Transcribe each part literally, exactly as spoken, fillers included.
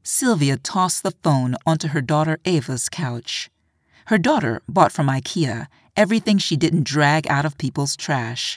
Sylvia tossed the phone onto her daughter Ava's couch. Her daughter bought from IKEA everything she didn't drag out of people's trash.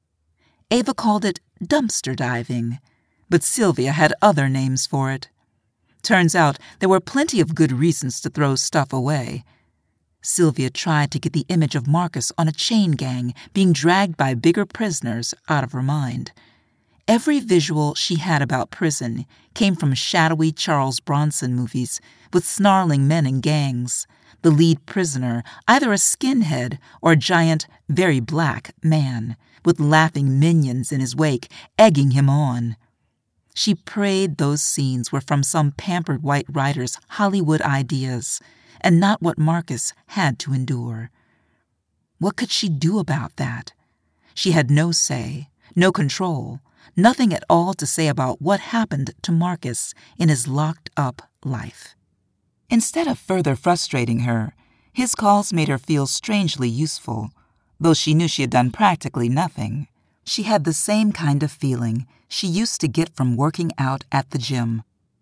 Ava called it dumpster diving, but Sylvia had other names for it. Turns out there were plenty of good reasons to throw stuff away. Sylvia tried to get the image of Marcus on a chain gang being dragged by bigger prisoners out of her mind. Every visual she had about prison came from shadowy Charles Bronson movies with snarling men in gangs, the lead prisoner either a skinhead or a giant, very black man, with laughing minions in his wake, egging him on. She prayed those scenes were from some pampered white writer's Hollywood ideas, and not what Marcus had to endure. What could she do about that? She had no say, no control, nothing at all to say about what happened to Marcus in his locked-up life. Instead of further frustrating her, his calls made her feel strangely useful, though she knew she had done practically nothing. She had the same kind of feeling she used to get from working out at the gym.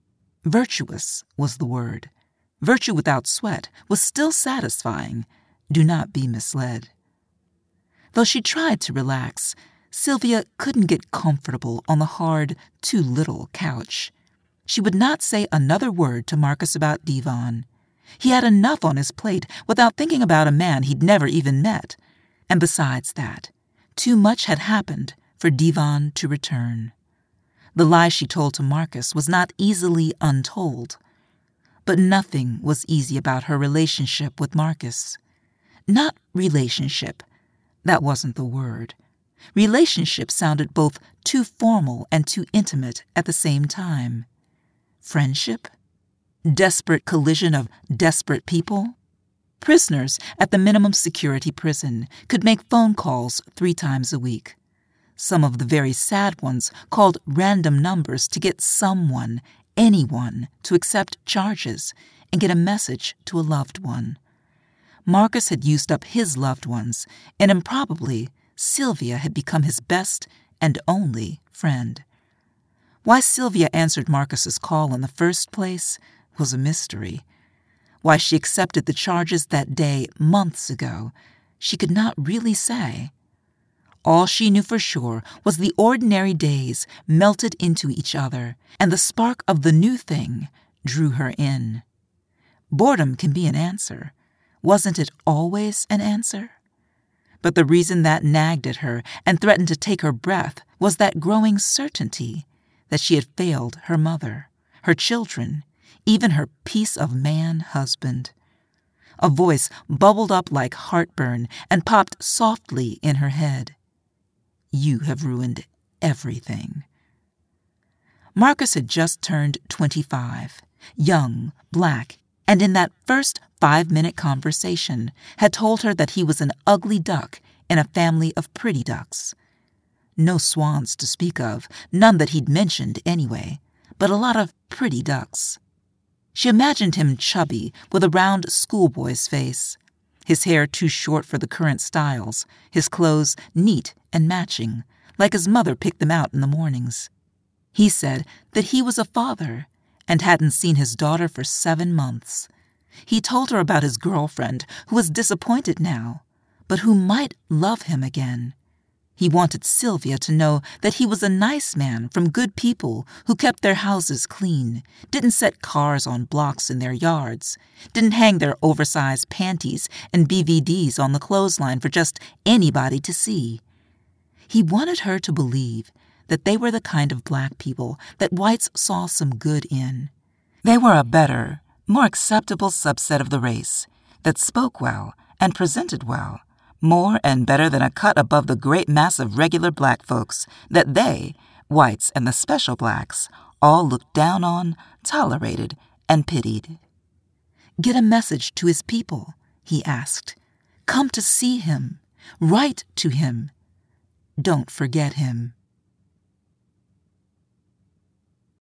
Virtuous was the word. Virtue without sweat was still satisfying. Do not be misled. Though she tried to relax, Sylvia couldn't get comfortable on the hard, too little couch. She would not say another word to Marcus about Devon. He had enough on his plate without thinking about a man he'd never even met. And besides that, too much had happened for Devon to return. The lie she told to Marcus was not easily untold. But nothing was easy about her relationship with Marcus. Not relationship. That wasn't the word. Relationship sounded both too formal and too intimate at the same time. Friendship? Desperate collision of desperate people? Prisoners at the minimum security prison could make phone calls three times a week. Some of the very sad ones called random numbers to get someone, anyone, to accept charges and get a message to a loved one. Marcus had used up his loved ones, and improbably, Sylvia had become his best and only friend. Why Sylvia answered Marcus's call in the first place was a mystery. Why she accepted the charges that day months ago, she could not really say. All she knew for sure was the ordinary days melted into each other, and the spark of the new thing drew her in. Boredom can be an answer. Wasn't it always an answer? But the reason that nagged at her and threatened to take her breath was that growing certainty that she had failed her mother, her children, even her piece-of-man husband. A voice bubbled up like heartburn and popped softly in her head. You have ruined everything. Marcus had just turned twenty-five, young, black, and in that first five-minute conversation had told her that he was an ugly duck in a family of pretty ducks. No swans to speak of, none that he'd mentioned anyway, but a lot of pretty ducks. She imagined him chubby, with a round schoolboy's face, his hair too short for the current styles, his clothes neat and matching, like his mother picked them out in the mornings. He said that he was a father and hadn't seen his daughter for seven months. He told her about his girlfriend, who was disappointed now, but who might love him again. He wanted Sylvia to know that he was a nice man from good people who kept their houses clean, didn't set cars on blocks in their yards, didn't hang their oversized panties and B V Ds on the clothesline for just anybody to see. He wanted her to believe that they were the kind of black people that whites saw some good in. They were a better, more acceptable subset of the race that spoke well and presented well, more and better than a cut above the great mass of regular black folks that they, whites and the special blacks, all looked down on, tolerated, and pitied. Get a message to his people, he asked. Come to see him. Write to him. Don't forget him.